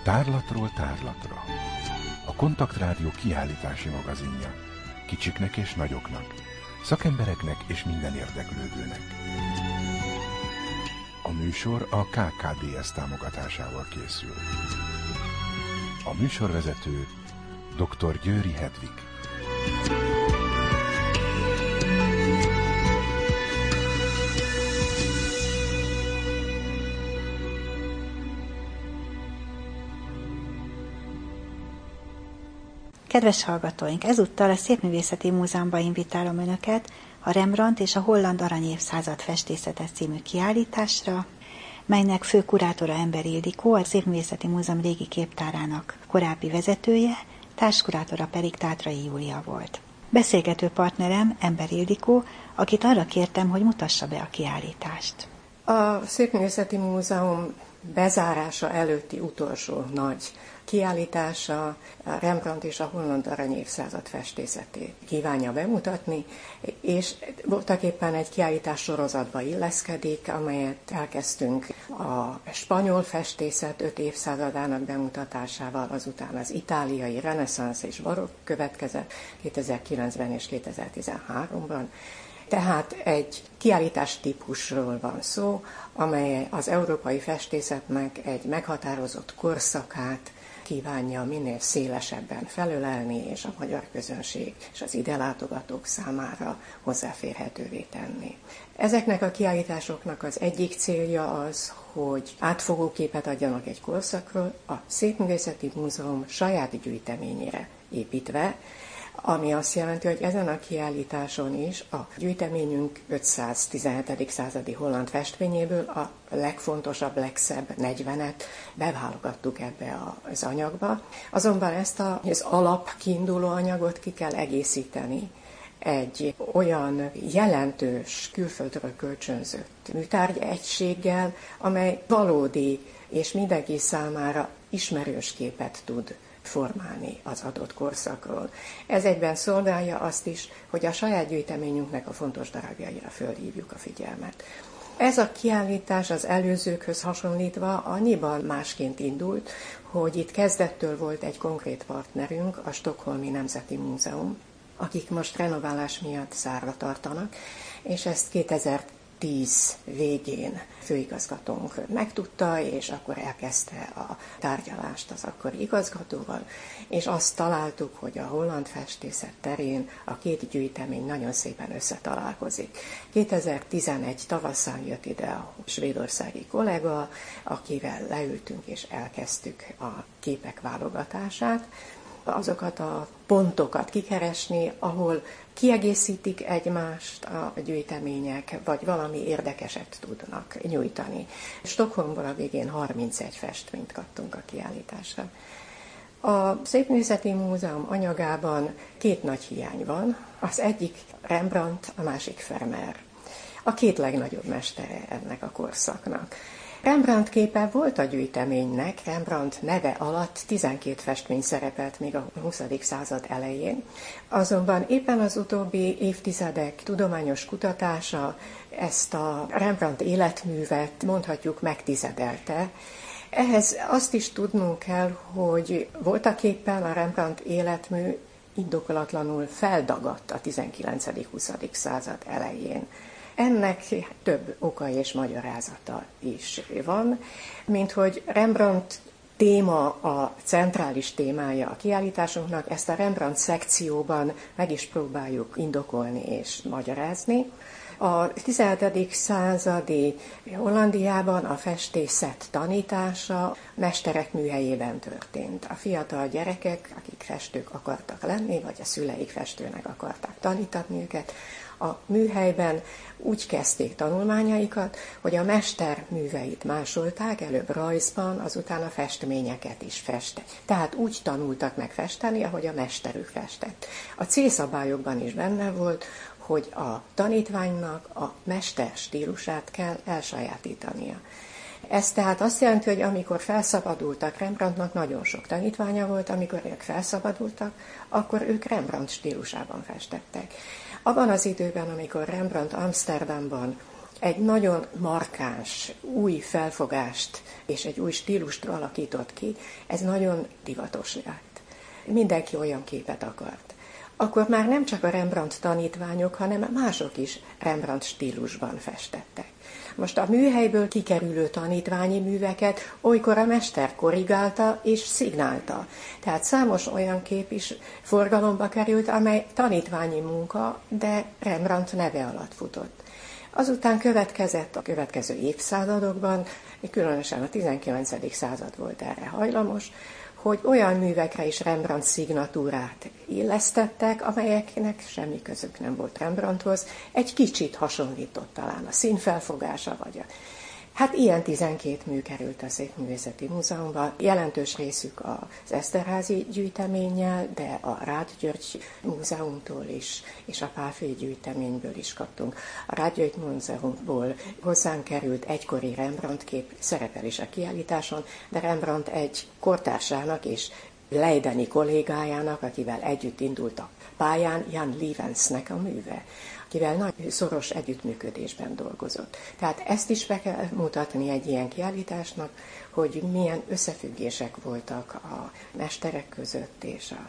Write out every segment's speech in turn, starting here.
Tárlatról tárlatra. A Kontaktrádió kiállítási magazinja. Kicsiknek és nagyoknak, szakembereknek és minden érdeklődőnek. A műsor a KKDS támogatásával készül. A műsorvezető dr. Győri Hedvig. Kedves hallgatóink, ezúttal a Szépművészeti Múzeumban invitálom Önöket a Rembrandt és a Holland Aranyévszázad festészete című kiállításra, melynek fő kurátora Ember Ildikó, a Szépművészeti Múzeum régi képtárának korábbi vezetője, társkurátora pedig Tátrai Júlia volt. Beszélgető partnerem Ember Ildikó, akit arra kértem, hogy mutassa be a kiállítást. A Szépművészeti Múzeum bezárása előtti utolsó nagy kiállítása a Rembrandt és a Holland Aranyévszázad festészetét kívánja bemutatni, és voltaképpen egy kiállítás sorozatba illeszkedik, amelyet elkezdtünk a spanyol festészet 5 évszázadának bemutatásával, azután az itáliai reneszánsz és barokk következett 2009-ben és 2013-ban. Tehát egy kiállítás típusról van szó, amely az európai festészetnek egy meghatározott korszakát kívánja minél szélesebben felölelni, és a magyar közönség és az ide látogatók számára hozzáférhetővé tenni. Ezeknek a kiállításoknak az egyik célja az, hogy átfogó képet adjanak egy korszakról a Szépművészeti Múzeum saját gyűjteményére építve, ami azt jelenti, hogy ezen a kiállításon is a gyűjteményünk 517. századi holland festményéből a legfontosabb, legszebb 40-et beválogattuk ebbe az anyagba. Azonban ezt az alapkiinduló anyagot ki kell egészíteni egy olyan jelentős külföldről kölcsönzött műtárgyegységgel, amely valódi és mindenki számára ismerős képet tud formálni az adott korszakról. Ez egyben szolgálja azt is, hogy a saját gyűjteményünknek a fontos darabjaira fölhívjuk a figyelmet. Ez a kiállítás az előzőkhöz hasonlítva annyiban másként indult, hogy itt kezdettől volt egy konkrét partnerünk, a Stockholmi Nemzeti Múzeum, akik most renoválás miatt zárva tartanak, és ezt 2010 végén főigazgatónk megtudta, és akkor elkezdte a tárgyalást az akkori igazgatóval, és azt találtuk, hogy a holland festészet terén a két gyűjtemény nagyon szépen összetalálkozik. 2011 tavaszán jött ide a svédországi kollega, akivel leültünk és elkezdtük a képek válogatását, azokat a pontokat kikeresni, ahol kiegészítik egymást a gyűjtemények, vagy valami érdekeset tudnak nyújtani. Stockholmból a végén 31 festményt kaptunk a kiállításra. A Szépművészeti Múzeum anyagában 2 nagy hiány van, az egyik Rembrandt, a másik Vermeer. A 2 legnagyobb mestere ennek a korszaknak. Rembrandt képe volt a gyűjteménynek, Rembrandt neve alatt 12 festmény szerepelt még a 20. század elején, azonban éppen az utóbbi évtizedek tudományos kutatása ezt a Rembrandt életművet mondhatjuk megtizedelte. Ehhez azt is tudnunk kell, hogy voltaképpen a Rembrandt életmű indokolatlanul feldagadt a 19.-20. század elején. Ennek több oka és magyarázata is van, mint hogy Rembrandt téma a centrális témája a kiállításunknak, ezt a Rembrandt szekcióban meg is próbáljuk indokolni és magyarázni. A 17. századi Hollandiában a festészet tanítása mesterek műhelyében történt. A fiatal gyerekek, akik festők akartak lenni, vagy a szüleik festőnek akarták tanítani őket, a műhelyben úgy kezdték tanulmányaikat, hogy a mester műveit másolták, előbb rajzban, azután a festményeket is festek. Tehát úgy tanultak meg festeni, ahogy a mesterük festett. A célszabályokban is benne volt, hogy a tanítványnak a mester stílusát kell elsajátítania. Ez tehát azt jelenti, hogy amikor felszabadultak, Rembrandtnak nagyon sok tanítványa volt, amikor ők felszabadultak, akkor ők Rembrandt stílusában festettek. Abban az időben, amikor Rembrandt Amsterdamban egy nagyon markáns, új felfogást és egy új stílust alakított ki, ez nagyon divatos lett. Mindenki olyan képet akart. Akkor már nem csak a Rembrandt tanítványok, hanem mások is Rembrandt stílusban festettek. Most a műhelyből kikerülő tanítványi műveket olykor a mester korrigálta és szignálta. Tehát számos olyan kép is forgalomba került, amely tanítványi munka, de Rembrandt neve alatt futott. Azután következett a következő évszázadokban, különösen a 19. század volt erre hajlamos, hogy olyan művekre is Rembrandt szignatúrát illesztettek, amelyeknek semmi közük nem volt Rembrandthoz, egy kicsit hasonlított talán a színfelfogása, vagy a... Hát ilyen 12 mű került a Szépművészeti Múzeumban, jelentős részük az Eszterházy gyűjteménnyel, de a Rád György Múzeumtól is, és a Pálffy gyűjteményből is kaptunk. A Rád György Múzeumból hozzánk került egykori Rembrandt kép, szerepel is a kiállításon, de Rembrandt egy kortársának és leideni kollégájának, akivel együtt indult a pályán, Jan Lievensnek a műve, akivel nagy szoros együttműködésben dolgozott. Tehát ezt is be kell mutatni egy ilyen kiállításnak, hogy milyen összefüggések voltak a mesterek között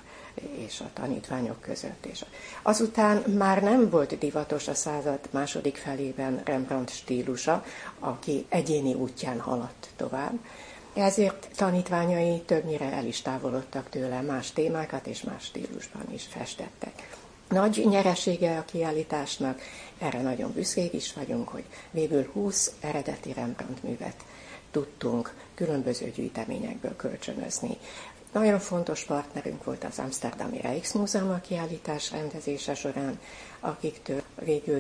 és a tanítványok között. Azután már nem volt divatos a század második felében Rembrandt stílusa, aki egyéni útján haladt tovább. Ezért tanítványai többnyire el is távolodtak tőle, más témákat és más stílusban is festettek. Nagy nyeresége a kiállításnak, erre nagyon büszkék is vagyunk, hogy végül 20 eredeti Rembrandt művet tudtunk különböző gyűjteményekből kölcsönözni. Nagyon fontos partnerünk volt az Amsterdami Rijksmuseum a kiállítás rendezése során, akiktől végül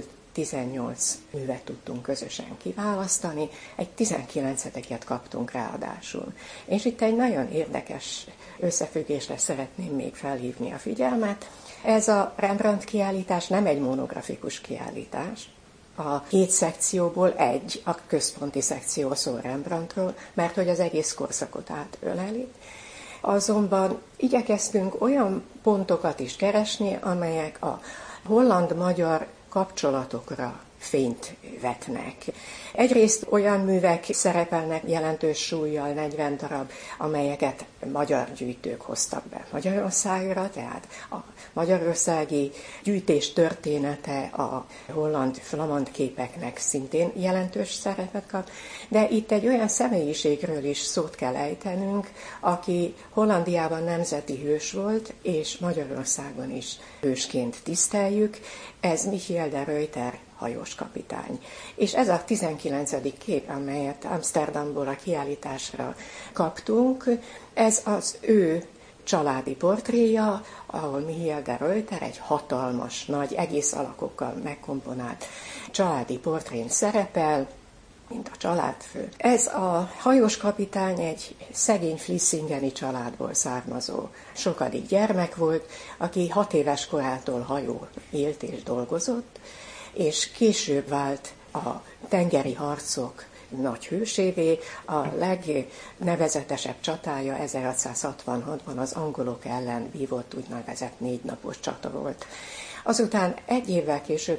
18 művet tudtunk közösen kiválasztani, egy 19-et kaptunk ráadásul. És itt egy nagyon érdekes összefüggésre szeretném még felhívni a figyelmet. Ez a Rembrandt kiállítás nem egy monografikus kiállítás. A 7 szekcióból egy, a központi szekció szól Rembrandtról, mert hogy az egész korszakot átöleli. Azonban igyekeztünk olyan pontokat is keresni, amelyek a holland-magyar kapcsolatokra fényt vetnek. Egyrészt olyan művek szerepelnek jelentős súllyal, 40 darab, amelyeket magyar gyűjtők hoztak be Magyarországra, tehát a magyarországi gyűjtés története a holland-flamand képeknek szintén jelentős szerepet kap, de itt egy olyan személyiségről is szót kell ejtenünk, aki Hollandiában nemzeti hős volt, és Magyarországon is hősként tiszteljük, ez Michiel de Ruyter hajós kapitány. És ez a 19. kép, amelyet Amsterdamból a kiállításra kaptunk, ez az ő családi portréja, ahol Michiel de Ruyter egy hatalmas, nagy, egész alakokkal megkomponált családi portrén szerepel, mint a családfő. Ez a hajós kapitány egy szegény Flissingeni családból származó sokadik gyermek volt, aki 6 éves korától hajón élt és dolgozott, és később vált a tengeri harcok nagy hősévé. A legnevezetesebb csatája 1666-ban az angolok ellen vívott úgynevezett 4 napos csata volt. Azután egy évvel később,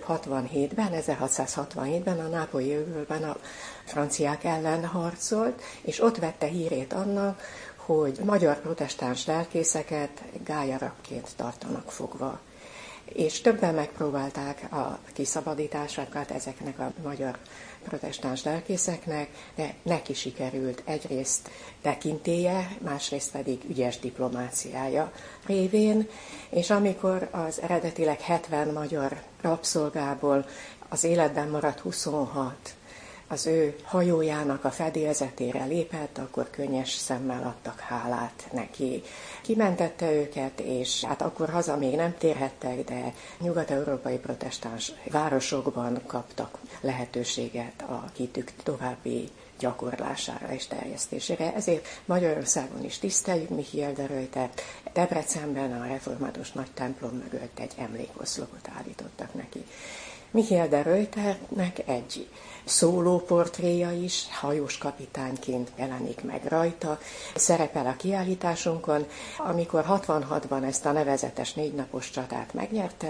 1667-ben a nápolyi öbölben a franciák ellen harcolt, és ott vette hírét annak, hogy magyar protestáns lelkészeket gályarakként tartanak fogva. És többen megpróbálták a kiszabadításokat ezeknek a magyar protestáns lelkészeknek, de neki sikerült egyrészt tekintélye, másrészt pedig ügyes diplomáciája révén, és amikor az eredetileg 70 magyar rabszolgából az életben maradt 26 az ő hajójának a fedélzetére lépett, akkor könnyes szemmel adtak hálát neki. Kimentette őket, és hát akkor haza még nem térhettek, de nyugat-európai protestáns városokban kaptak lehetőséget a hitük további gyakorlására és terjesztésére. Ezért Magyarországon is tiszteljük Michiel de Ruytert. Debrecenben a református nagy templom mögött egy emlékoszlopot állítottak neki. Michiel de Ruyternek egy szólóportréja is, hajós kapitányként jelenik meg rajta, szerepel a kiállításunkon. Amikor 66-ban ezt a nevezetes 4 napos csatát megnyerte,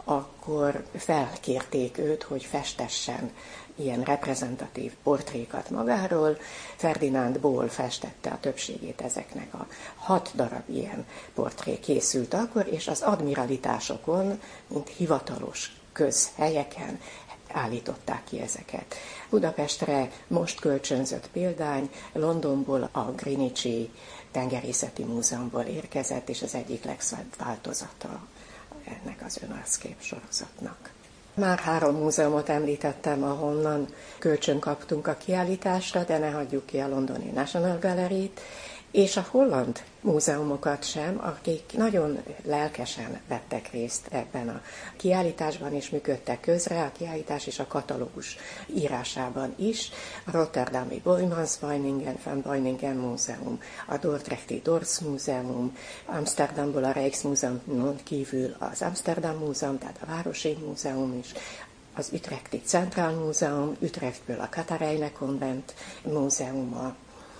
akkor felkérték őt, hogy festessen ilyen reprezentatív portrékat magáról. Ferdinand Boll festette a többségét ezeknek, a 6 darab ilyen portré készült akkor, és az admiralitásokon, mint hivatalos közhelyeken állították ki ezeket. Budapestre most kölcsönzött példány Londonból a Greenwichi Tengerészeti Múzeumból érkezett, és az egyik legszebb változata ennek az önarckép sorozatnak. Már 3 múzeumot említettem, ahonnan kölcsön kaptunk a kiállításra, de ne hagyjuk ki a londoni National Gallery-t, és a holland múzeumokat sem, akik nagyon lelkesen vettek részt ebben a kiállításban, és működtek közre a kiállítás és a katalógus írásában is. A Rotterdami Boijmansbeuningen van Beuningen Múzeum, a Dordrechte Dorps Múzeum, Amsterdamból a Rijksmuseumon kívül az Amsterdam Múzeum, tehát a Városi Múzeum is, az Utrechti Centraal Múzeum, Utrechtből a Catharijne Convent Múzeuma,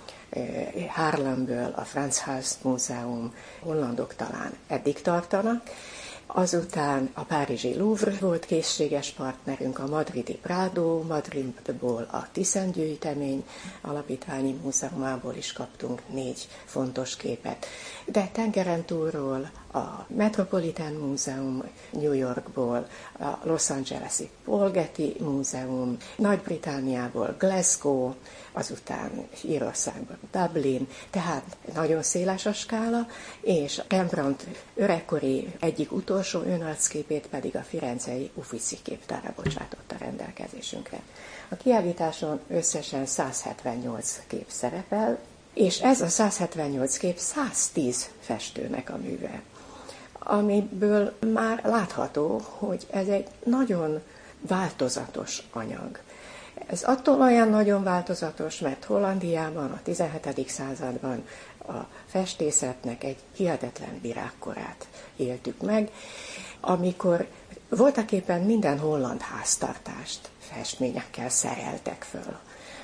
Haarlemből a Frans Hals Múzeum, hollandok talán eddig tartanak. Azután a párizsi Louvre volt készséges partnerünk, a madridi Prado, Madridból a Thyssen-gyűjtemény alapítványi múzeumából is kaptunk 4 fontos képet. De tengeren túlról a Metropolitan Múzeum New Yorkból, a Los Angeles-i Paul Getty Múzeum, Nagy-Britanniából Glasgow, azután Írországban Dublin, tehát nagyon széles a skála, és Rembrandt öregkori egyik utolsó önarcképét pedig a firenzei Uffizi képtárra bocsátotta rendelkezésünkre. A kiállításon összesen 178 kép szerepel, és ez a 178 kép 110 festőnek a műve, amiből már látható, hogy ez egy nagyon változatos anyag. Ez attól olyan nagyon változatos, mert Hollandiában a 17. században a festészetnek egy hihetetlen virágkorát éltük meg, amikor voltaképpen minden holland háztartást festményekkel szereltek föl.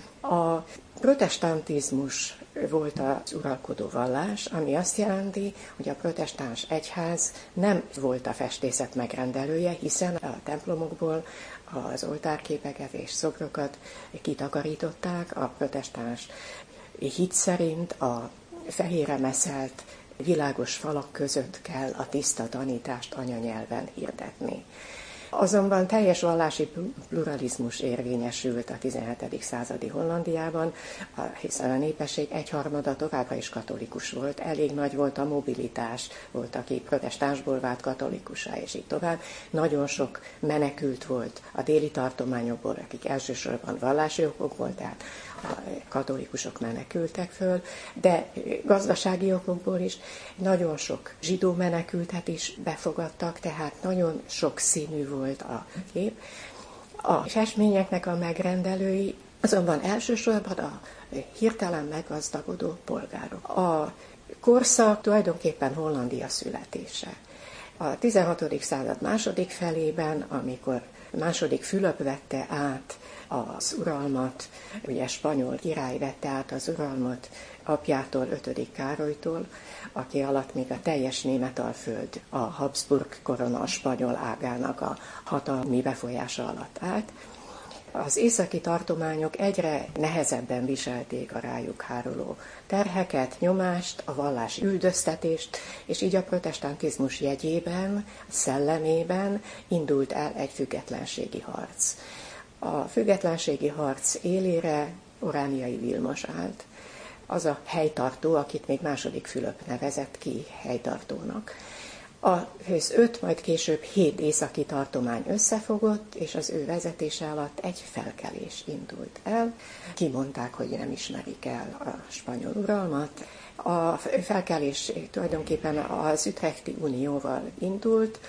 A protestantizmus volt az uralkodó vallás, ami azt jelenti, hogy a protestáns egyház nem volt a festészet megrendelője, hiszen a templomokból az oltárképeket és szobrokat kitakarították. A protestáns hit szerint a fehérre meszelt világos falak között kell a tiszta tanítást anyanyelven hirdetni. Azonban teljes vallási pluralizmus érvényesült a 17. századi Hollandiában, hiszen a népesség egyharmada továbbra is katolikus volt, elég nagy volt a mobilitás, volt, aki protestánsból vált katolikussá, és így tovább. Nagyon sok menekült volt a déli tartományokból, akik elsősorban vallási okokból, tehát a katolikusok menekültek föl, de gazdasági okokból is nagyon sok zsidó menekültet is befogadtak, tehát nagyon sok színű volt a kép. A festményeknek a megrendelői azonban elsősorban a hirtelen meggazdagodó polgárok. A korszak tulajdonképpen Hollandia születése. A 16. század második felében, amikor második Fülöp vette át az uralmat, ugye spanyol király vette át az uralmat apjától, 5. Károlytól, aki alatt még a teljes Németalföld a Habsburg korona, a spanyol ágának a hatalmi befolyása alatt állt. Az északi tartományok egyre nehezebben viselték a rájuk háruló terheket, nyomást, a vallási üldöztetést, és így a protestantizmus jegyében, szellemében indult el egy függetlenségi harc. A függetlenségi harc élére Orániai Vilmos állt, az a helytartó, akit még második Fülöp nevezett ki helytartónak. Az 5, majd később 7 északi tartomány összefogott, és az ő vezetése alatt egy felkelés indult el. Kimondták, hogy nem ismerik el a spanyol uralmat. A felkelés tulajdonképpen az Utrechti Unióval indult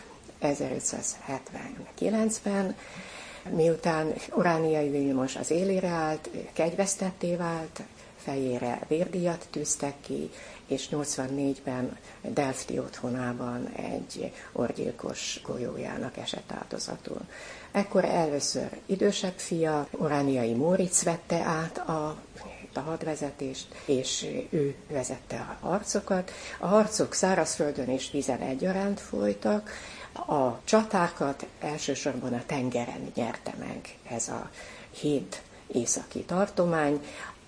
1579-ben, miután Orániai Vilmos az élére állt, kegyvesztetté vált, fejére vérdíjat tűztek ki, és 84-ben Delfti otthonában egy orgyilkos golyójának esett áldozatul. Ekkor először idősebb fia, Orániai Móricz vette át a hadvezetést, és ő vezette a harcokat. A harcok szárazföldön és vízen egyaránt folytak. A csatákat elsősorban a tengeren nyerte meg ez a 7 északi tartomány.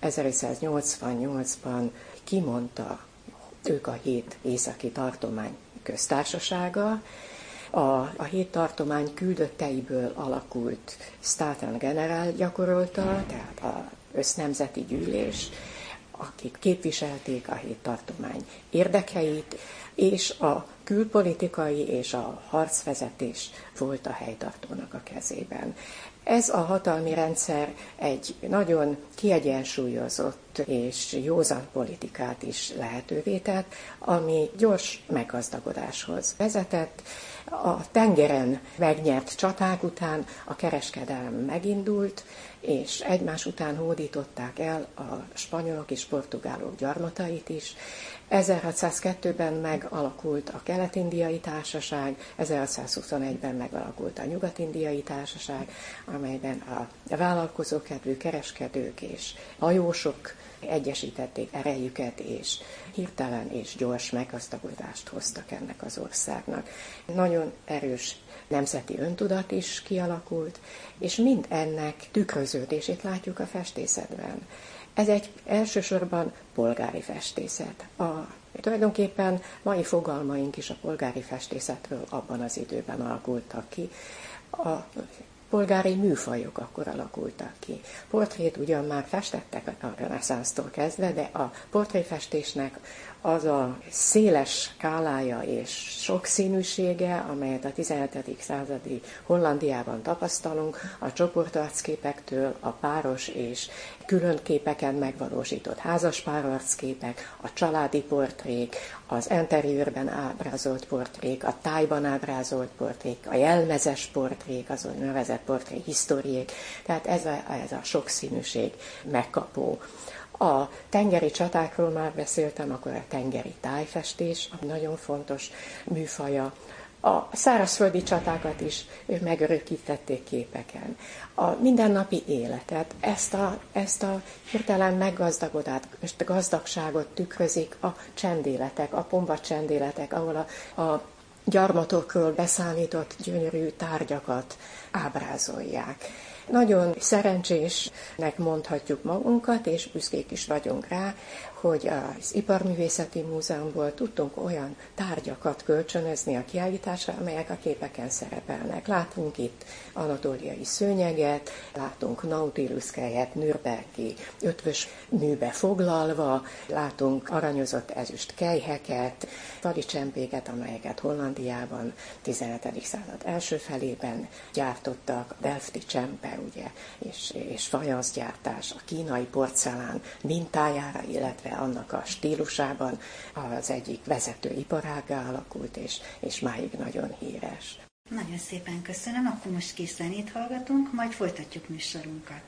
1788-ban kimondta ők a 7 északi tartomány köztársasága. A 7 tartomány küldötteiből alakult Staten General gyakorolta, tehát az össznemzeti gyűlés, akik képviselték a 7 tartomány érdekeit, és a külpolitikai és a harcvezetés volt a helytartónak a kezében. Ez a hatalmi rendszer egy nagyon kiegyensúlyozott és józan politikát is lehetővé tett, ami gyors meggazdagodáshoz vezetett. A tengeren megnyert csaták után a kereskedelem megindult, és egymás után hódították el a spanyolok és portugálok gyarmatait is. 1602-ben megalakult a Kelet-indiai Társaság, 1621-ben megalakult a Nyugat-indiai Társaság, amelyben a vállalkozókedvű kereskedők és hajósok egyesítették erejüket, és hirtelen és gyors meggazdagodást hoztak ennek az országnak. Nagyon erős nemzeti öntudat is kialakult, és mind ennek tükröződését látjuk a festészetben. Ez egy elsősorban polgári festészet. Tulajdonképpen mai fogalmaink is a polgári festészetről abban az időben alakultak ki. A polgári műfajok akkor alakultak ki. Portrét ugyan már festettek a reneszánsztól kezdve, de a portréfestésnek az a széles skálája és sokszínűsége, amelyet a 17. századi Hollandiában tapasztalunk, a csoportarcképektől a páros és külön képeken megvalósított házaspárarcképek, a családi portrék, az interiőrben ábrázolt portrék, a tájban ábrázolt portrék, a jelmezes portrék, az nevezett portré historiék, tehát ez a sokszínűség megkapó. A tengeri csatákról már beszéltem, akkor a tengeri tájfestés, nagyon fontos műfaja. A szárazföldi csatákat is megörökítették képeken. A mindennapi életet, ezt a hirtelen meggazdagodást, gazdagságot tükrözik a csendéletek, a pomba csendéletek, ahol a gyarmatokról beszállított gyönyörű tárgyakat ábrázolják. Nagyon szerencsésnek mondhatjuk magunkat, és büszkék is vagyunk rá, hogy az Iparművészeti Múzeumból tudtunk olyan tárgyakat kölcsönözni a kiállításra, amelyek a képeken szerepelnek. Látunk itt anatóliai szőnyeget, látunk Nautilus-kejet Nürnbergi ötvös műbe foglalva, látunk aranyozott ezüst kelyheket, tali csempéket, amelyeket Hollandiában 17. század első felében gyártottak, Delfti csempe, ugye, és fajanszgyártás, a kínai porcelán mintájára, illetve annak a stílusában az egyik vezető iparággá alakult, és máig nagyon híres. Nagyon szépen köszönöm, akkor most kis zenét hallgatunk, majd folytatjuk műsorunkat.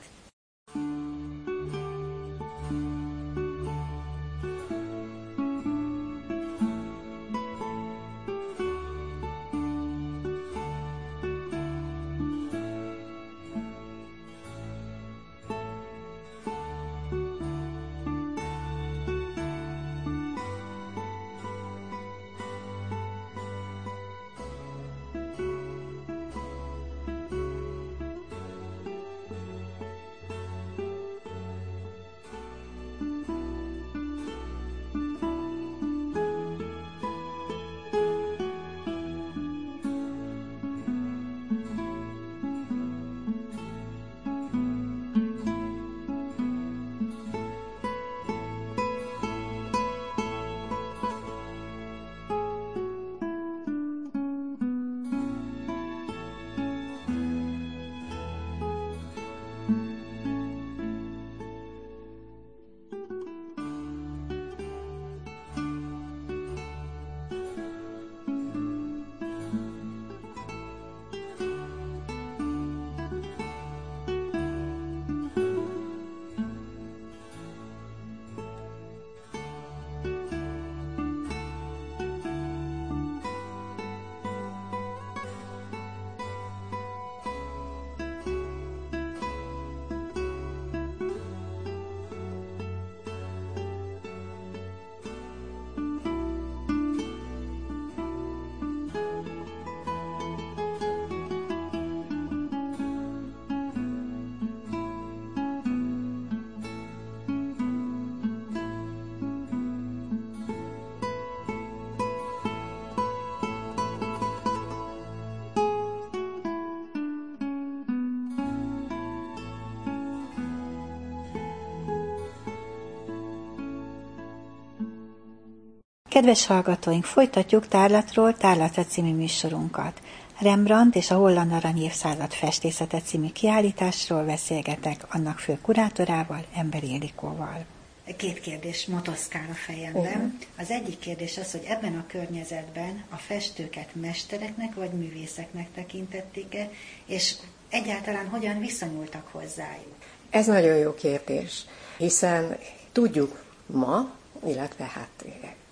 Kedves hallgatóink, folytatjuk Tárlatról Tárlatra című műsorunkat. Rembrandt és a Holland Arany Évszázad festészete című kiállításról beszélgetek annak fő kurátorával, Ember Ildikóval. Két kérdés motoszkál a fejemben. Az egyik kérdés az, hogy ebben a környezetben a festőket mestereknek vagy művészeknek tekintették-e, és egyáltalán hogyan viszonyultak hozzájuk? Ez nagyon jó kérdés, hiszen tudjuk ma, illetve hát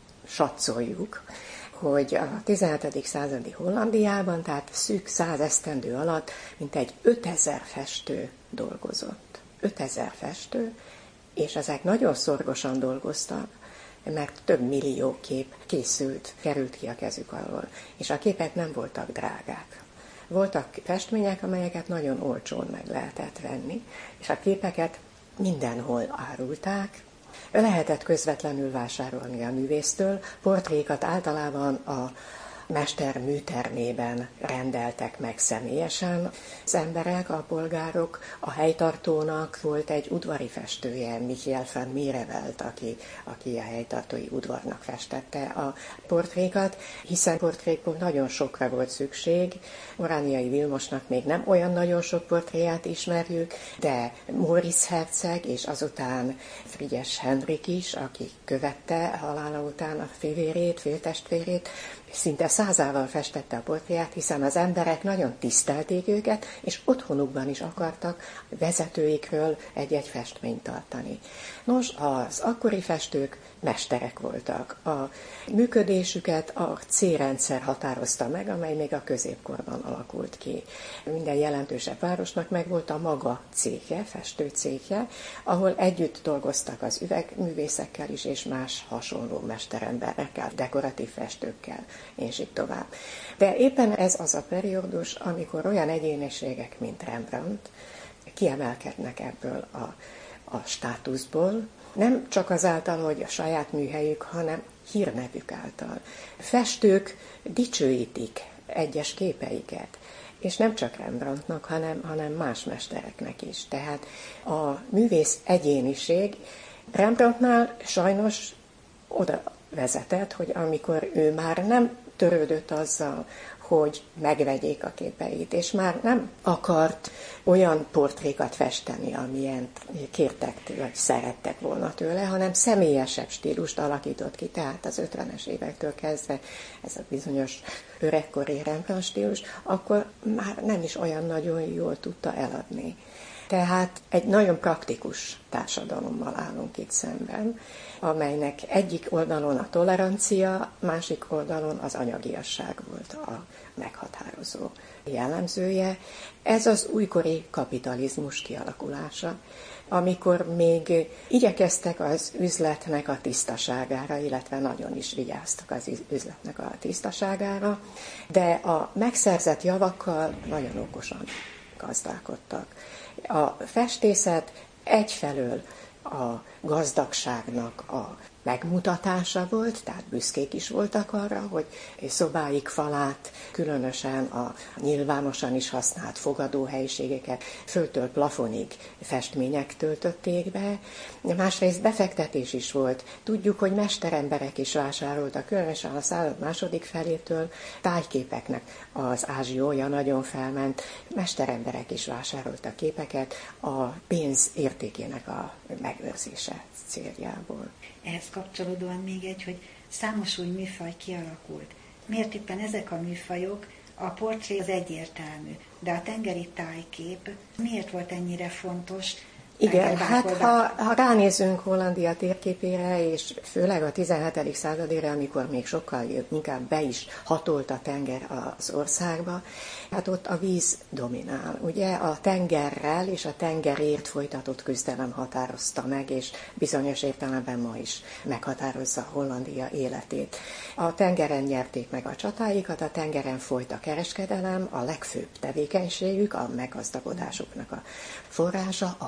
satszoljuk, hogy a 17. századi Hollandiában, tehát szűk 100 esztendő alatt mintegy 5000 festő dolgozott. 5000 festő, és ezek nagyon szorgosan dolgoztak, mert több millió kép került ki a kezük alól, és a képek nem voltak drágák. Voltak festmények, amelyeket nagyon olcsón meg lehetett venni, és a képeket mindenhol árulták, lehetett közvetlenül vásárolni a művésztől, portrékat általában a mester műtermében rendeltek meg személyesen. Az emberek, a polgárok, a helytartónak volt egy udvari festője, Michiel van Mierewelt, aki a helytartói udvarnak festette a portrékat, hiszen portrékból nagyon sokra volt szükség. Orániai Vilmosnak még nem olyan nagyon sok portréját ismerjük, de Móricz herceg és azután Frigyes Henrik is, aki követte halála után a féltestvérét, szinte 100-ával festette a portréját, hiszen az emberek nagyon tisztelték őket, és otthonukban is akartak vezetőikről egy-egy festményt tartani. Nos, az akkori festők mesterek voltak. A működésüket a C-rendszer határozta meg, amely még a középkorban alakult ki. Minden jelentősebb városnak megvolt a maga céhje, festőcéhje, ahol együtt dolgoztak az üvegművészekkel is, és más hasonló mesteremberekkel, dekoratív festőkkel, és így tovább. De éppen ez az a periódus, amikor olyan egyéniségek, mint Rembrandt, kiemelkednek ebből a státuszból, nem csak azáltal, hogy a saját műhelyük, hanem hírnevük által. Festők dicsőítik egyes képeiket, és nem csak Rembrandtnak, hanem más mestereknek is. Tehát a művész egyéniség Rembrandtnál sajnos oda vezetett, hogy amikor ő már nem törődött azzal, hogy megvegyék a képeit, és már nem akart olyan portrékat festeni, amilyen kértek, vagy szerettek volna tőle, hanem személyesebb stílust alakított ki, tehát az 50-es évektől kezdve ez a bizonyos öregkori Rembrandt stílus, akkor már nem is olyan nagyon jól tudta eladni. Tehát egy nagyon praktikus társadalommal állunk itt szemben, amelynek egyik oldalon a tolerancia, másik oldalon az anyagiasság volt a meghatározó jellemzője. Ez az újkori kapitalizmus kialakulása, amikor még igyekeztek az üzletnek a tisztaságára, illetve nagyon is vigyáztak az üzletnek a tisztaságára, de a megszerzett javakkal nagyon okosan gazdálkodtak. A festészet egyfelől a gazdagságnak a megmutatása volt, tehát büszkék is voltak arra, hogy szobáik falát, különösen a nyilvánosan is használt fogadóhelyiségeket föltől plafonig festmények töltötték be. Másrészt befektetés is volt. Tudjuk, hogy mesteremberek is vásároltak, különösen a század második felétől tájképeknek az ázsiója nagyon felment. Mesteremberek is vásároltak képeket a pénz értékének a megőrzése céljából. Ehhez kapcsolódóan még hogy számos új műfaj kialakult. Miért éppen ezek a műfajok? A portré az egyértelmű, de a tengeri tájkép miért volt ennyire fontos? Igen, hát ha ránézünk Hollandia térképére, és főleg a 17. századére, amikor még sokkal inkább be is hatolt a tenger az országba, hát ott a víz dominál. Ugye a tengerrel és a tengerért folytatott küzdelem határozta meg, és bizonyos értelemben ma is meghatározza Hollandia életét. A tengeren nyerték meg a csatáikat, a tengeren folyt a kereskedelem, a legfőbb tevékenységük, a meggazdagodásuknak a forrása, a halászat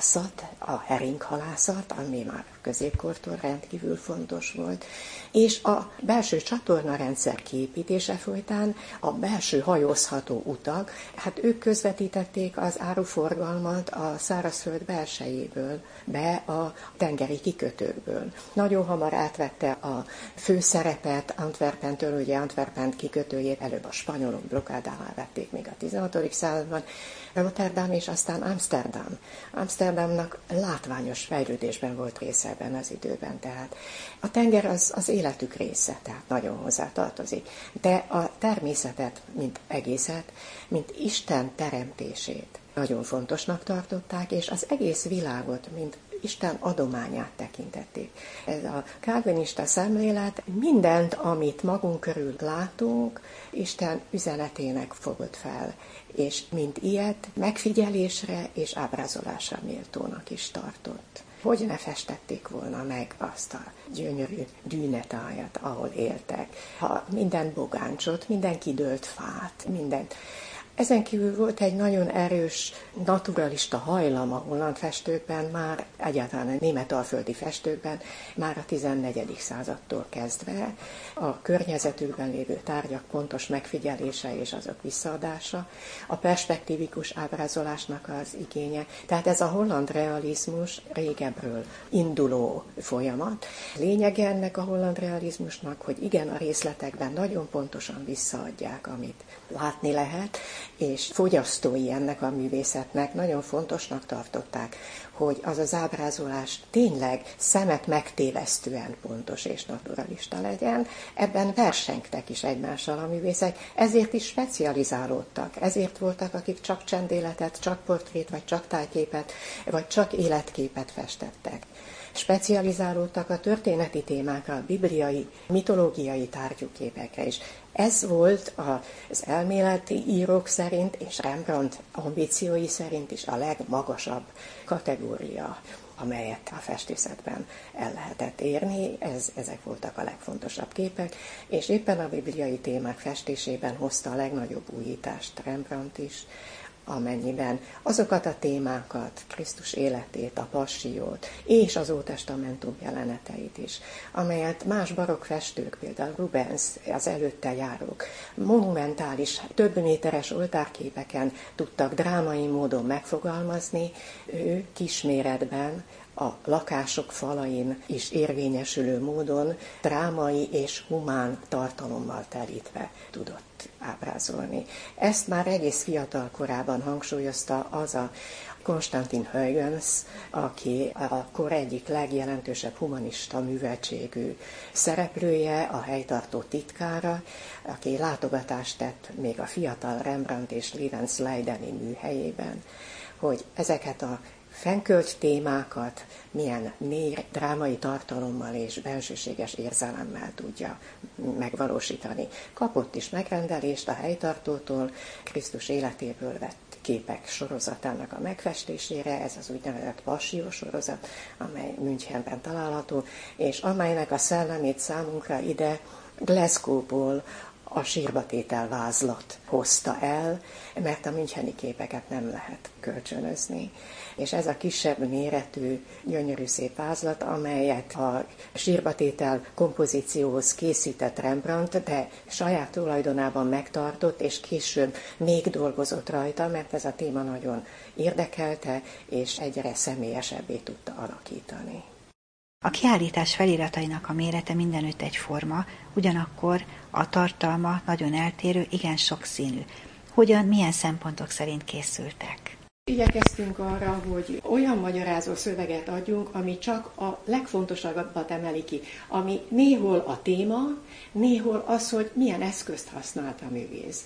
halászat, a heringhalászat, ami már középkortól rendkívül fontos volt, és a belső csatornarendszer kiépítése folytán a belső hajózható utak, hát ők közvetítették az áruforgalmat a szárazföld belsejéből be a tengeri kikötőkből. Nagyon hamar átvette a főszerepet Antwerpentől, ugye Antwerpen kikötőjét előbb a spanyolok blokkád alá vették még a 16. században, Rotterdam és aztán Amsterdam. Amsterdamnak látványos fejlődésben volt része ebben az időben, tehát a tenger az életük része, tehát nagyon hozzátartozik. De a természetet, mint egészet, mint Isten teremtését nagyon fontosnak tartották, és az egész világot, mint Isten adományát tekintették. Ez a kálvinista szemlélet mindent, amit magunk körül látunk, Isten üzenetének fogott fel, és mint ilyet megfigyelésre és ábrázolásra méltónak is tartott. Hogy ne festették volna meg azt a gyönyörű dűnetájat, ahol éltek, ha minden bogáncsot, minden kidőlt fát, mindent. Ezen kívül volt egy nagyon erős naturalista hajlam a holland festőkben, már egyáltalán a németalföldi festőkben, már a 14. századtól kezdve a környezetükben lévő tárgyak pontos megfigyelése és azok visszaadása, a perspektívikus ábrázolásnak az igénye. Tehát ez a holland realizmus régebbről induló folyamat. Lényege ennek a holland realizmusnak, hogy igen, a részletekben nagyon pontosan visszaadják, amit látni lehet, és fogyasztói ennek a művészetnek nagyon fontosnak tartották, hogy az az ábrázolás tényleg szemet megtévesztően pontos és naturalista legyen. Ebben versengtek is egymással a művészek, ezért is specializálódtak. Ezért voltak, akik csak csendéletet, csak portrét, vagy csak tájképet, vagy csak életképet festettek. Specializálódtak a történeti témákra, a bibliai, mitológiai tárgyúképekre is. Ez volt az elméleti írók szerint, és Rembrandt ambíciói szerint is a legmagasabb kategória, amelyet a festészetben el lehetett érni. Ezek voltak a legfontosabb képek, és éppen a bibliai témák festésében hozta a legnagyobb újítást Rembrandt is, amennyiben azokat a témákat, Krisztus életét, a passiót és az Ótestamentum jeleneteit is, amelyet más barokk festők, például Rubens, az előtte járók, monumentális, több méteres oltárképeken tudtak drámai módon megfogalmazni, ő kisméretben a lakások falain is érvényesülő módon drámai és humán tartalommal telítve tudott ábrázolni. Ezt már egész fiatal korában hangsúlyozta az a Konstantin Huygens, aki a kor egyik legjelentősebb humanista műveltségű szereplője, a helytartó titkára, aki látogatást tett még a fiatal Rembrandt és Levens Leideni műhelyében, hogy ezeket a fennkölt témákat milyen mély drámai tartalommal és bensőséges érzelemmel tudja megvalósítani. Kapott is megrendelést a helytartótól, Krisztus életéből vett képek sorozatának a megfestésére, ez az úgynevezett Passio sorozat, amely Münchenben található, és amelynek a szellemét számunkra ide Glasgow-ból a sírbatétel vázlat hozta el, mert a müncheni képeket nem lehet kölcsönözni. És ez a kisebb méretű, gyönyörű szép vázlat, amelyet a sírbatétel kompozícióhoz készített Rembrandt, de saját tulajdonában megtartott, és később még dolgozott rajta, mert ez a téma nagyon érdekelte, és egyre személyesebbé tudta alakítani. A kiállítás feliratainak a mérete mindenütt egyforma, ugyanakkor a tartalma nagyon eltérő, igen sokszínű. Hogyan, milyen szempontok szerint készültek? Igyekeztünk arra, hogy olyan magyarázó szöveget adjunk, ami csak a legfontosabbat emeli ki, ami néhol a téma, néhol az, hogy milyen eszközt használt a művész.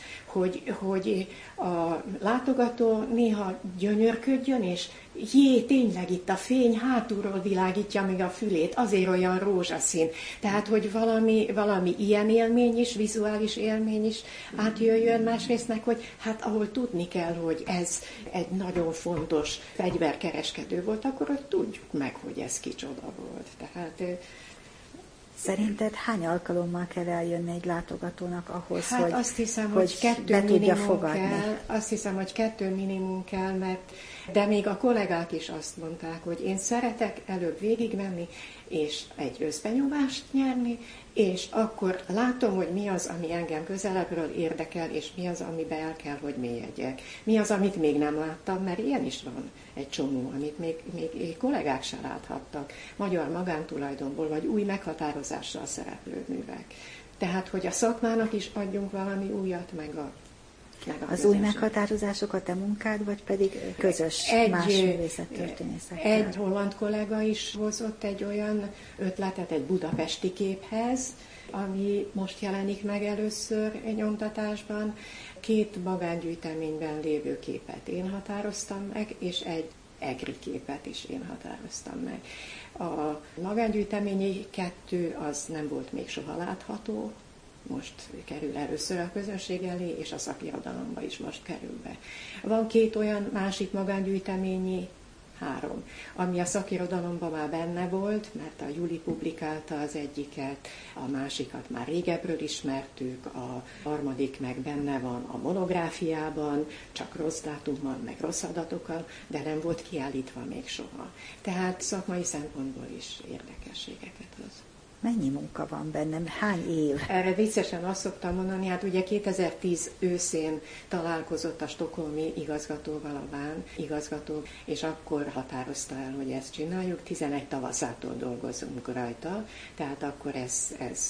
Hogy a látogató néha gyönyörködjön, és tényleg itt a fény hátulról világítja meg a fülét, azért olyan rózsaszín. Tehát, hogy valami ilyen élmény is, vizuális élmény is átjöjjön, másrésztnek, hogy hát ahol tudni kell, hogy ez egy nagyon fontos fegyverkereskedő volt, akkor hogy tudjuk meg, hogy ez kicsoda volt. Tehát szerinted hány alkalommal kell eljönni egy látogatónak ahhoz, azt hiszem, hogy 2 be tudja minimum fogadni? kell. Azt hiszem, hogy 2 minimum kell, mert De még a kollégák is azt mondták, hogy én szeretek előbb végigmenni, és egy összbenyomást nyerni, és akkor látom, hogy mi az, ami engem közelebbről érdekel, és mi az, amiben el kell, hogy mélyedjek. Mi az, amit még nem láttam, mert ilyen is van egy csomó, amit még kollégák sem láthattak, magyar magántulajdonból, vagy új meghatározással szereplő művek. Tehát, hogy a szakmának is adjunk valami újat, meg a az új meghatározásokat a munkád, vagy pedig közös más művészettörténészekkel? Egy holland kollega is hozott egy olyan ötletet egy budapesti képhez, ami most jelenik meg először egy nyomtatásban. 2 magángyűjteményben lévő képet én határoztam meg, és egy egri képet is én határoztam meg. A magángyűjteményi 2 az nem volt még soha látható, most kerül először a közönség elé, és a szakirodalomba is most kerül be. Van 2 olyan másik magángyűjteményi, 3, ami a szakirodalomban már benne volt, mert a Juli publikálta az egyiket, a másikat már régebbről ismertük, a harmadik meg benne van a monográfiában, csak rossz dátummal, meg rossz adatokkal, de nem volt kiállítva még soha. Tehát szakmai szempontból is érdekességeket hoz. Mennyi munka van bennem? Hány év? Erre viccesen azt szoktam mondani, hát ugye 2010 őszén találkozott a stockholmi igazgatóval, a Bán igazgató, és akkor határozta el, hogy ezt csináljuk. 11 tavaszától dolgozunk rajta, tehát akkor ez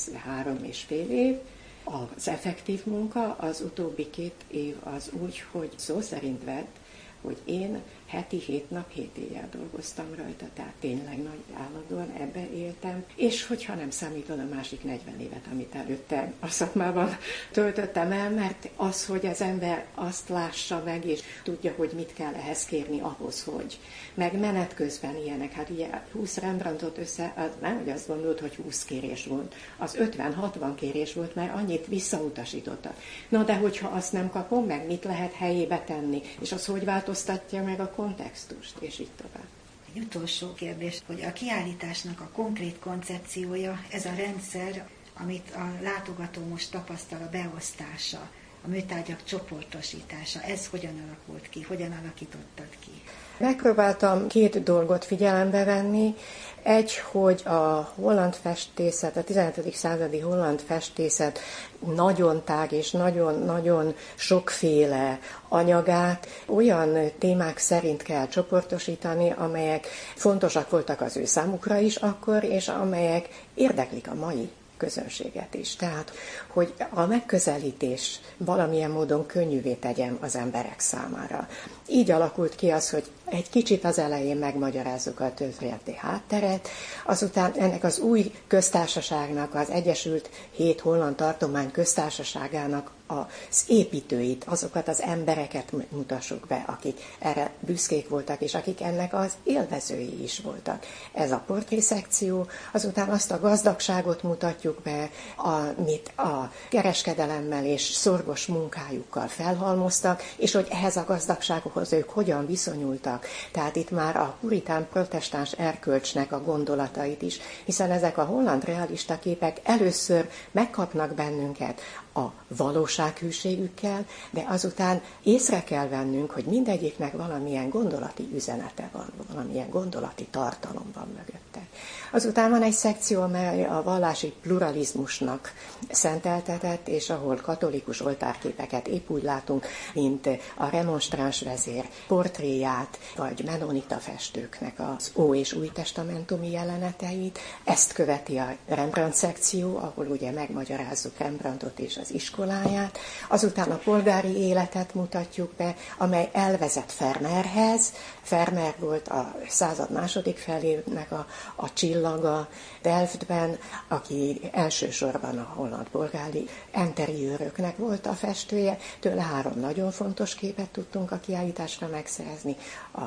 3,5 év. Az effektív munka az utóbbi 2 év az úgy, hogy szó szerint vett, hogy én heti 7 nap 7 éjjel dolgoztam rajta, tehát tényleg nagy állandóan ebbe éltem, és hogyha nem számítod a másik 40 évet, amit előtte a szakmában töltöttem el, mert az, hogy az ember azt lássa meg, és tudja, hogy mit kell ehhez kérni ahhoz, hogy. Meg menet közben ilyenek, hát ugye 20 Rembrandtot össze, az nem, hogy azt gondolod, hogy 20 kérés volt, az 50-60 kérés volt, mert annyit visszautasítottak. Na de hogyha azt nem kapom meg, mit lehet helyébe tenni, és az hogy változtatja meg a kontextust, és így tovább. Egy utolsó kérdés, hogy a kiállításnak a konkrét koncepciója, ez a rendszer, amit a látogató most tapasztal, a beosztása, a műtárgyak csoportosítása, ez hogyan alakult ki, hogyan alakítottad ki? Megpróbáltam 2 dolgot figyelembe venni. Egy, hogy a holland festészet, a 15. századi holland festészet nagyon tág és nagyon-nagyon sokféle anyagát olyan témák szerint kell csoportosítani, amelyek fontosak voltak az ő számukra is akkor, és amelyek érdeklik a mai közönséget is. Tehát, hogy a megközelítés valamilyen módon könnyűvé tegyem az emberek számára. Így alakult ki az, hogy egy kicsit az elején megmagyarázzuk a történeti hátteret, azután ennek az új köztársaságnak, az Egyesült 7 Holland Tartomány köztársaságának az építőit, azokat az embereket mutassuk be, akik erre büszkék voltak, és akik ennek az élvezői is voltak. Ez a portrészekció, azután azt a gazdagságot mutatjuk be, amit a kereskedelemmel és szorgos munkájukkal felhalmoztak, és hogy ehhez a gazdagsághoz ők hogyan viszonyultak. Tehát itt már a puritán protestáns erkölcsnek a gondolatait is, hiszen ezek a holland realista képek először megkapnak bennünket a valósághűségükkel, de azután észre kell vennünk, hogy mindegyiknek valamilyen gondolati üzenete van, valamilyen gondolati tartalom van mögötte. Azután van egy szekció, amely a vallási pluralizmusnak szenteltetett, és ahol katolikus oltárképeket épp úgy látunk, mint a remonstráns vezér portréját, vagy mennonita festőknek az Ó- és Új Testamentumi jeleneteit. Ezt követi a Rembrandt szekció, ahol ugye megmagyarázzuk Rembrandtot és az iskoláját. Azután a polgári életet mutatjuk be, amely elvezet Vermeerhez. Vermeer volt a század második felének a csillaga Delftben, aki elsősorban a holland polgári interiőröknek volt a festője. Tőle 3 nagyon fontos képet tudtunk a kiállításra megszerezni,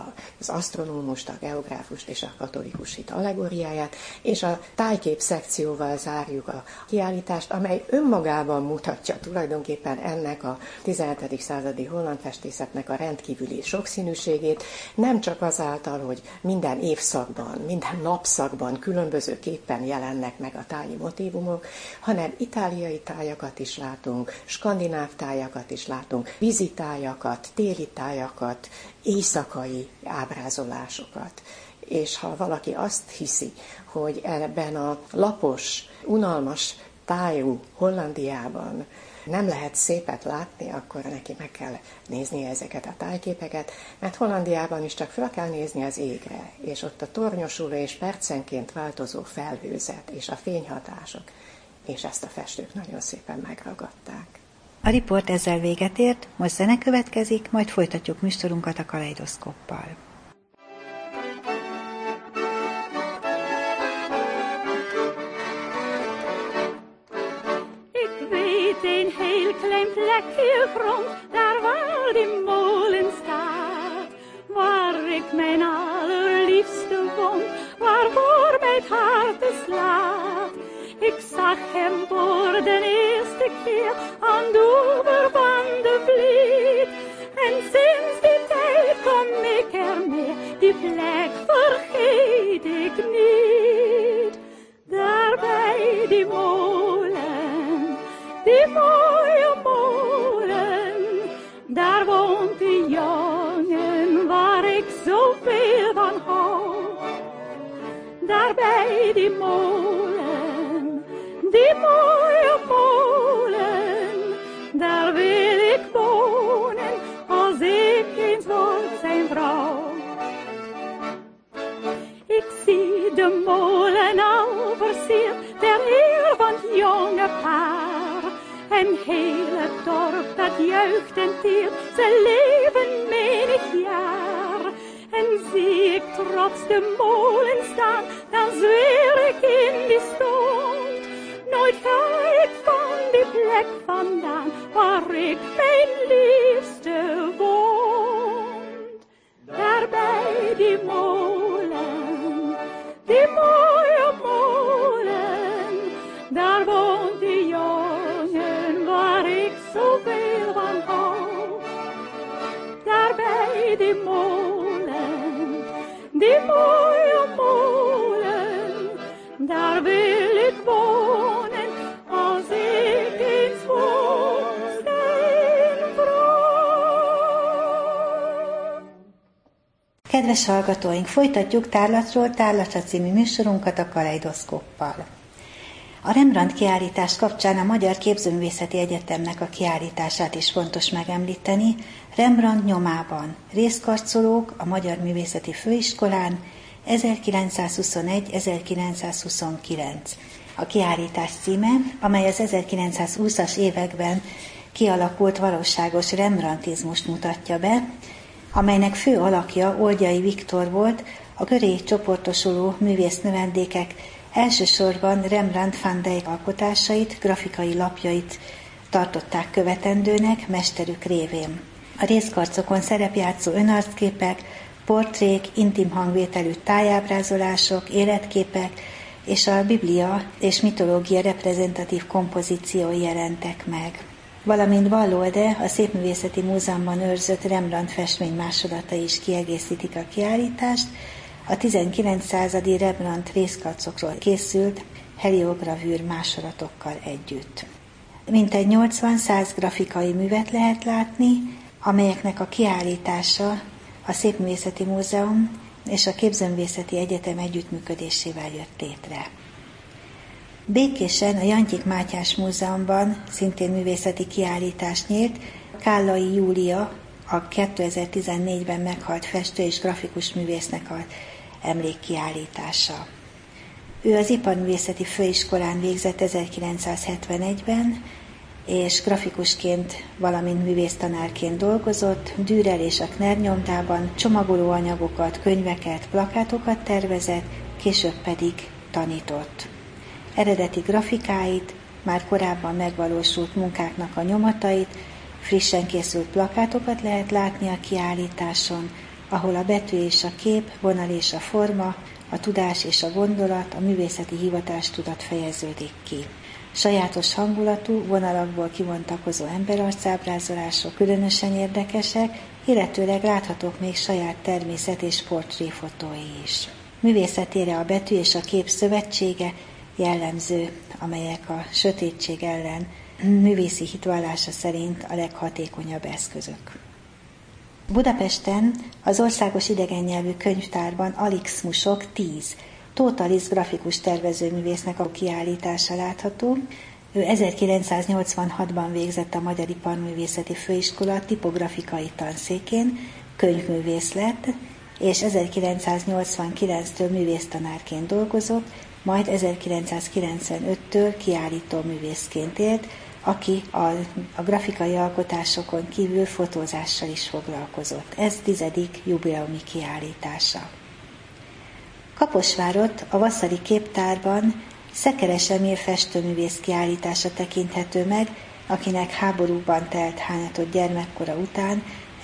az asztronómust, a geográfust és a katolikus hit allegóriáját, és a tájkép szekcióval zárjuk a kiállítást, amely önmagában mutatja tulajdonképpen ennek a 17. századi holland festészetnek a rendkívüli sokszínűségét, nem csak azáltal, hogy minden évszakban, minden napszakban korszakban különbözőképpen jelennek meg a táji motívumok, hanem itáliai tájakat is látunk, skandináv tájakat is látunk, vízi tájakat, téli tájakat, éjszakai ábrázolásokat. És ha valaki azt hiszi, hogy ebben a lapos, unalmas tájú Hollandiában nem lehet szépet látni, akkor neki meg kell néznie ezeket a tájképeket, mert Hollandiában is csak fel kell nézni az égre, és ott a tornyosuló és percenként változó felhőzet és a fényhatások, és ezt a festők nagyon szépen megragadták. A riport ezzel véget ért, most zene következik, majd folytatjuk műsorunkat a kaleidoszkóppal. Een heel klein plekje grond, daar waar die molen staat, waar ik mijn allerliefste woon, waarvoor mijn hart slaat. Ik zag hem voor de eerste keer aan de oever van de Vliet, en sinds die tijd kom ik ermee, die plek vergeet ik niet. Daar bij die molen, die mooie molen, daar woont die jongen waar ik zoveel van hou. Daar bij die molen, die mooie molen, daar wil ik wonen als ik eens word zijn vrouw. Ik zie de molen al versierd ter eer van het jonge paar. En heel het dorp dat juicht en tiert, ze leven menig jaar. En zie ik trots de molen staan, dan zweer ik in die stond. Nooit ga ik van die plek vandaan, waar ik mijn liefste woont. Daar bij die molen, die mooie molen, daar woont die jongen waar ik zoveel van hou. Daar bij die molen, die mooie molen, daar wil ik wonen als ik eens word zijn vrouw. Kedves hallgatóink, folytatjuk Tárlatról Tárlatra című műsorunkat a kaleidoszkóppal. A Rembrandt kiállítás kapcsán a Magyar Képzőművészeti Egyetemnek a kiállítását is fontos megemlíteni. Rembrandt nyomában, részkarcolók a Magyar Művészeti Főiskolán 1921-1929. A kiállítás címe, amely az 1920-as években kialakult valóságos rembrandtizmust mutatja be, amelynek fő alakja Oldjai Viktor volt, a köré csoportosuló művésznövendékek elsősorban Rembrandt van Dyck alkotásait, grafikai lapjait tartották követendőnek mesterük révén. A részkarcokon szerepjátszó önarcképek, portrék, intim hangvételű tájábrázolások, életképek és a Biblia és mitológia reprezentatív kompozíciói jelentek meg. Valamint Vallolde, a Szépművészeti Múzeumban őrzött Rembrandt festménymásolatai is kiegészítik a kiállítást, a 19. századi Rembrandt részkarcokról készült heliogravűr másolatokkal együtt. Mintegy 80-100 grafikai művet lehet látni, amelyeknek a kiállítása a Szépművészeti Múzeum és a Képzőművészeti Egyetem együttműködésével jött létre. Békésen a Jantyik Mátyás Múzeumban szintén művészeti kiállítást nyílt Kállai Júlia, a 2014-ben meghalt festő és grafikus művésznek az emlékkiállítása. Ő az Iparművészeti Főiskolán végzett 1971-ben, és grafikusként, valamint művésztanárként dolgozott, Dürer és a Kner nyomdában csomagolóanyagokat, könyveket, plakátokat tervezett, később pedig tanított. Eredeti grafikáit, már korábban megvalósult munkáknak a nyomatait, frissen készült plakátokat lehet látni a kiállításon, ahol a betű és a kép, vonal és a forma, a tudás és a gondolat, a művészeti hivatástudat fejeződik ki. Sajátos hangulatú, vonalakból kivontakozó emberarcábrázolások különösen érdekesek, illetőleg láthatók még saját természet- és portréfotói is. Művészetére a betű és a kép szövetsége jellemző, amelyek a sötétség ellen művészi hitvallása szerint a leghatékonyabb eszközök. Budapesten az Országos Idegennyelvű Könyvtárban Alixmusok 10 Tóth Alisz grafikus tervezőművésznek a kiállítása látható. Ő 1986-ban végzett a Magyar Iparművészeti Főiskola tipografikai tanszékén, könyvművész lett, és 1989-től művésztanárként dolgozott, majd 1995-től kiállító művészként élt, aki a grafikai alkotásokon kívül fotózással is foglalkozott. Ez 10. jubileumi kiállítása. Kaposvárott a Vasszari Képtárban Szekeres Emil festőművész kiállítása tekinthető meg, akinek háborúban telt hányatott gyermekkora után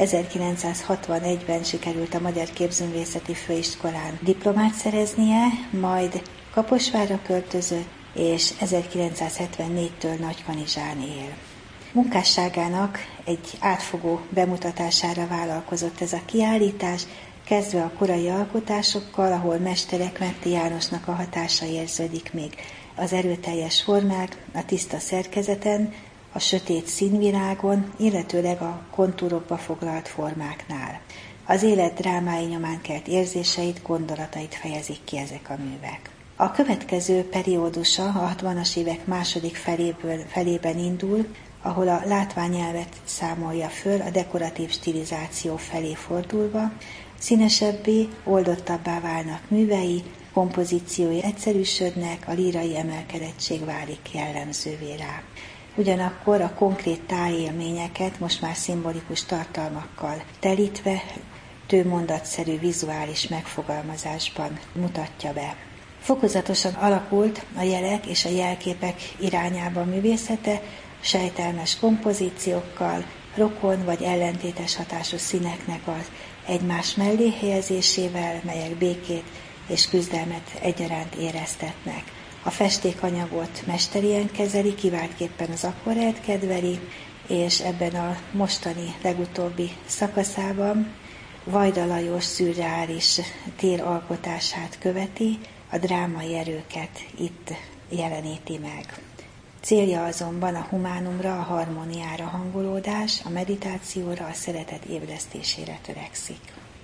1961-ben sikerült a Magyar Képzőművészeti Főiskolán diplomát szereznie, majd Kaposvárra költözött, és 1974-től Nagykanizsán él. Munkásságának egy átfogó bemutatására vállalkozott ez a kiállítás, kezdve a korai alkotásokkal, ahol mesterek Metti Jánosnak a hatása érződik még az erőteljes formák, a tiszta szerkezeten, a sötét színvilágon, illetőleg a kontúrokba foglalt formáknál. Az élet drámái nyomán kelt érzéseit, gondolatait fejezik ki ezek a művek. A következő periódusa a 60-as évek második felében indul, ahol a látványelvet számolja föl a dekoratív stilizáció felé fordulva, színesebbé, oldottabbá válnak művei, kompozíciói egyszerűsödnek, a lírai emelkedettség válik jellemzővé rá. Ugyanakkor a konkrét tájélményeket most már szimbolikus tartalmakkal telítve, tőmondatszerű vizuális megfogalmazásban mutatja be. Fokozatosan alakult a jelek és a jelképek irányába a művészete, sejtelmes kompozíciókkal, rokon vagy ellentétes hatású színeknek az egymás mellé helyezésével, melyek békét és küzdelmet egyaránt éreztetnek. A festékanyagot mesterien kezeli, kiváltképpen az akvarellt kedveli, és ebben a mostani legutóbbi szakaszában Vajda Lajos szürreális téralkotását követi, a drámai erőket itt jeleníti meg. Célja azonban a humánumra, a harmóniára hangolódás, a meditációra, a szeretet ébresztésére törekszik.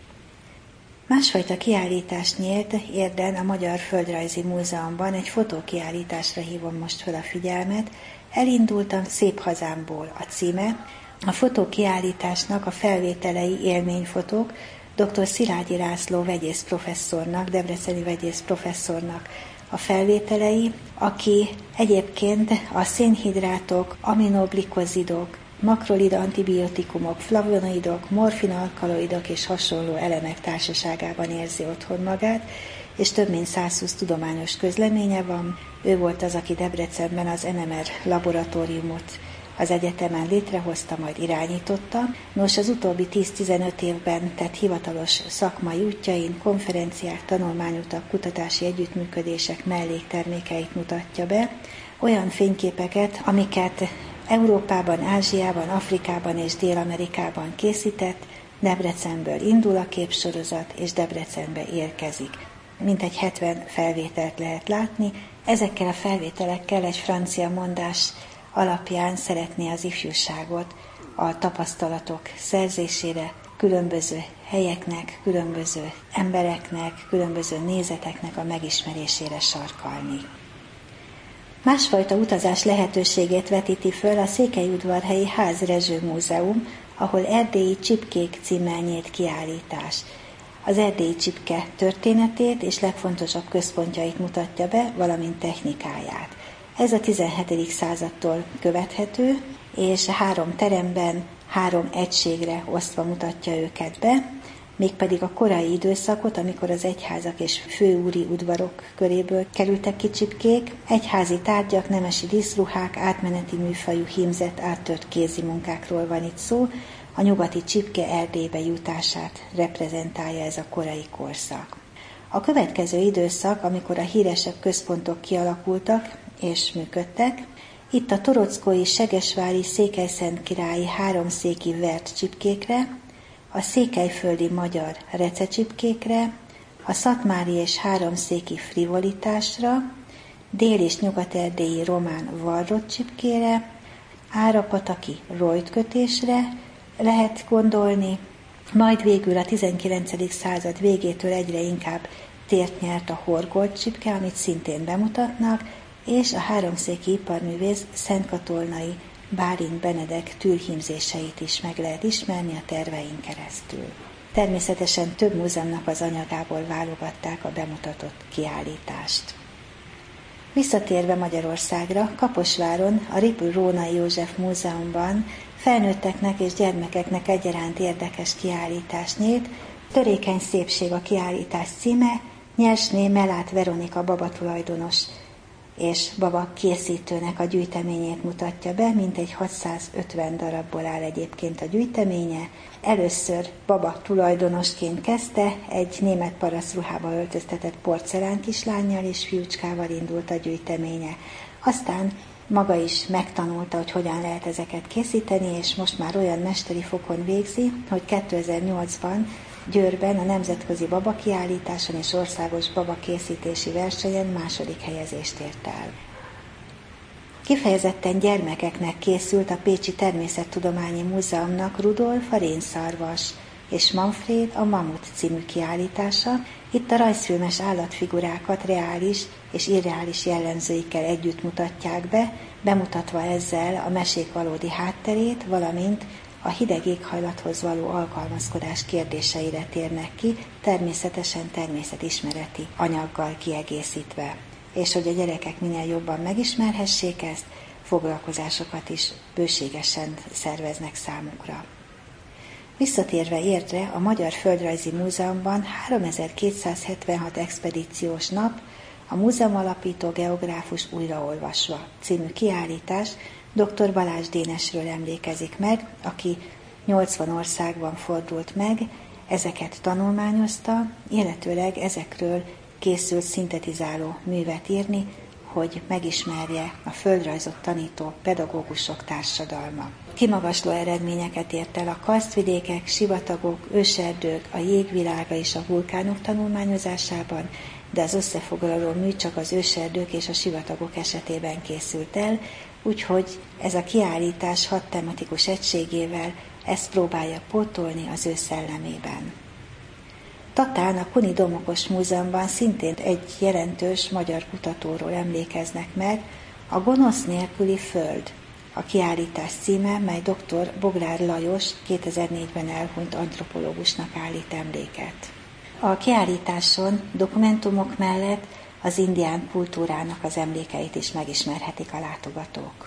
Másfajta kiállítást nyílt Érden a Magyar Földrajzi Múzeumban, egy fotókiállításra hívom most fel a figyelmet. Elindultam Szép hazámból a címe. A fotókiállításnak a felvételei élményfotók dr. Szilágyi László vegyész professzornak, debreceni vegyész professzornak a felvételei, aki egyébként a szénhidrátok, aminoglikozidok, makrolid antibiotikumok, flavonoidok, morfinalkaloidok és hasonló elemek társaságában érzi otthon magát, és több mint 120 tudományos közleménye van. Ő volt az, aki Debrecenben az NMR laboratóriumot az egyetemen létrehozta, majd irányította. Nos, az utóbbi 10-15 évben tett hivatalos szakmai útjain, konferenciák, tanulmányutak, kutatási együttműködések melléktermékeit mutatja be, olyan fényképeket, amiket Európában, Ázsiában, Afrikában és Dél-Amerikában készített, Debrecenből indul a képsorozat, és Debrecenbe érkezik. Mintegy 70 felvételt lehet látni. Ezekkel a felvételekkel egy francia mondás alapján szeretné az ifjúságot a tapasztalatok szerzésére, különböző helyeknek, különböző embereknek, különböző nézeteknek a megismerésére sarkalni. Másfajta utazás lehetőségét vetíti föl a Székelyudvarhelyi Ház-Rezső Múzeum, ahol erdélyi csipkék címmel nyílt kiállítás. Az erdélyi csipke történetét és legfontosabb központjait mutatja be, valamint technikáját. Ez a 17. századtól követhető, és 3 teremben 3 egységre osztva mutatja őket be, mégpedig a korai időszakot, amikor az egyházak és főúri udvarok köréből kerültek ki csipkék, egyházi tárgyak, nemesi díszruhák, átmeneti műfajú hímzett, áttört kézi munkákról van itt szó, a nyugati csipke Erdélybe jutását reprezentálja ez a korai korszak. A következő időszak, amikor a híresebb központok kialakultak és működtek, itt a torockói, segesvári, székelyszentkirályi 3 széki vert csipkékre, a székelyföldi magyar rececsipkékre, a szatmári és háromszéki frivolitásra, dél- és nyugat-erdélyi román varrott csipkére, árapataki rojtkötésre lehet gondolni, majd végül a 19. század végétől egyre inkább tért nyert a horgolt csipke, amit szintén bemutatnak, és a háromszéki iparművész Szentkatolnai Bálint Benedek tűrhímzéseit is meg lehet ismerni a tervein keresztül. Természetesen több múzeumnak az anyagából válogatták a bemutatott kiállítást. Visszatérve Magyarországra, Kaposváron a Ripl Rónai József Múzeumban felnőtteknek és gyermekeknek egyaránt érdekes kiállítás nyílt. Törékeny szépség a kiállítás címe, Nyersné Melát Veronika babatulajdonos és baba készítőnek a gyűjteményét mutatja be, mintegy 650 darabból áll egyébként a gyűjteménye. Először baba tulajdonosként kezdte, egy német parasztruhába öltöztetett porcelán kislánnyal és fiúcskával indult a gyűjteménye. Aztán maga is megtanulta, hogy hogyan lehet ezeket készíteni, és most már olyan mesteri fokon végzi, hogy 2008-ban Győrben a nemzetközi babakiállításon és országos babakészítési versenyen második helyezést ért el. Kifejezetten gyermekeknek készült a Pécsi Természettudományi Múzeumnak Rudolf a rénszarvas és Manfred a mamut című kiállítása. Itt a rajzfilmes állatfigurákat reális és irreális jellemzőikkel együtt mutatják be, bemutatva ezzel a mesék valódi hátterét, valamint a hideg éghajlathoz való alkalmazkodás kérdéseire térnek ki, természetesen természetismereti anyaggal kiegészítve. És hogy a gyerekek minél jobban megismerhessék ezt, foglalkozásokat is bőségesen szerveznek számukra. Visszatérve Érdre, a Magyar Földrajzi Múzeumban 3276 expedíciós nap, a múzeum alapító geográfus újraolvasva című kiállítás dr. Balázs Dénesről emlékezik meg, aki 80 országban fordult meg, ezeket tanulmányozta, illetőleg ezekről készült szintetizáló művet írni, hogy megismerje a földrajzot tanító pedagógusok társadalma. Kimagasló eredményeket ért el a karsztvidékek, sivatagok, őserdők, a jégvilága és a vulkánok tanulmányozásában, de az összefoglaló mű csak az őserdők és a sivatagok esetében készült el, úgyhogy ez a kiállítás 6 tematikus egységével ezt próbálja pótolni az ő szellemében. Tatán a Kuni Domokos Múzeumban szintén egy jelentős magyar kutatóról emlékeznek meg, a Gonosz nélküli föld, a kiállítás címe, mely dr. Boglár Lajos 2004-ben elhunyt antropológusnak állít emléket. A kiállításon dokumentumok mellett az indián kultúrának az emlékeit is megismerhetik a látogatók.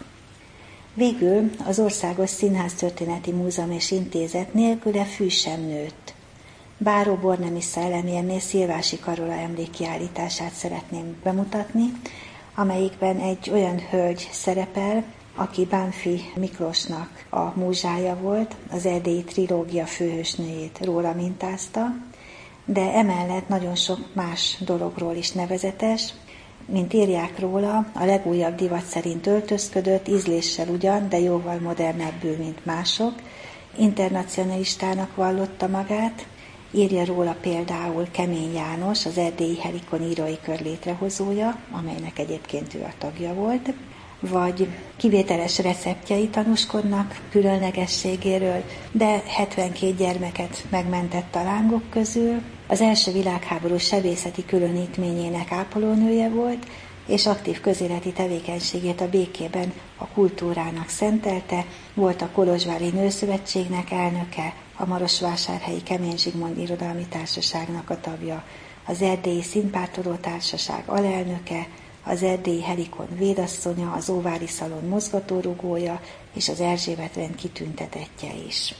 Végül az Országos Színháztörténeti Múzeum és Intézet nélküle fű sem nőtt. Báró Bornemissza Elemérné Szilvási Karola emlékkiállítását szeretném bemutatni, amelyikben egy olyan hölgy szerepel, aki Bánffy Miklósnak a múzsája volt, az erdélyi trilógia főhősnőjét róla mintázta, de emellett nagyon sok más dologról is nevezetes, mint írják róla, a legújabb divat szerint öltözködött, ízléssel ugyan, de jóval modernebbül, mint mások, internacionalistának vallotta magát, írja róla például Kemény János, az erdélyi Helikon írói kör létrehozója, amelynek egyébként ő a tagja volt, vagy kivételes receptjei tanúskodnak különlegességéről, de 72 gyermeket megmentett a lángok közül, az első világháború sebészeti különítményének ápolónője volt, és aktív közéleti tevékenységét a békében a kultúrának szentelte, volt a Kolozsvári Nőszövetségnek elnöke, a Marosvásárhelyi Kemény Zsigmond Irodalmi Társaságnak a tagja, az Erdélyi Színpártoló Társaság alelnöke, az erdélyi Helikon védasszonya, az Óvári Szalon mozgatórugója és az Erzsébet-rend kitüntetettje is.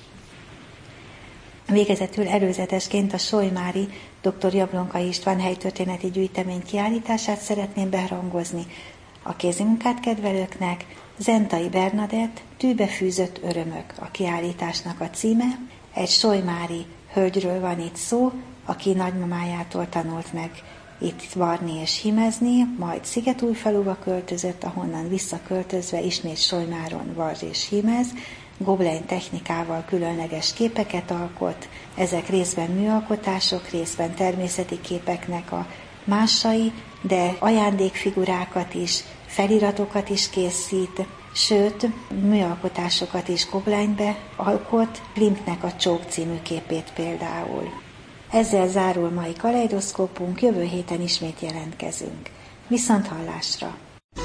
Végezetül előzetesként a Solymári dr. Jablonka István helytörténeti gyűjtemény kiállítását szeretném beharangozni a kézimunkát kedvelőknek. Zentai Bernadett, Tűbe fűzött örömök a kiállításnak a címe. Egy solymári hölgyről van itt szó, aki nagymamájától tanult meg itt varni és hímezni, majd Szigetújfaluba költözött, ahonnan visszaköltözve ismét Solymáron varz és hímez, Gobelin technikával különleges képeket alkot, ezek részben műalkotások, részben természeti képeknek a másai, de ajándékfigurákat is, feliratokat is készít, sőt, műalkotásokat is Gobelinbe alkot, Klimtnek a Csók című képét például. Ezzel zárul mai kaleidoszkópunk, jövő héten ismét jelentkezünk. Viszont hallásra!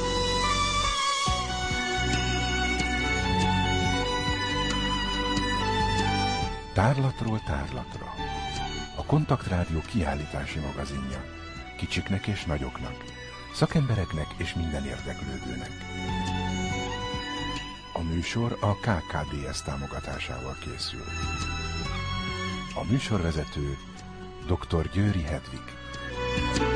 Tárlatról tárlatra. A Kontaktrádió kiállítási magazinja. Kicsiknek és nagyoknak, szakembereknek és minden érdeklődőnek. A műsor a KKDS támogatásával készül. A műsorvezető dr. Győri Hedvig.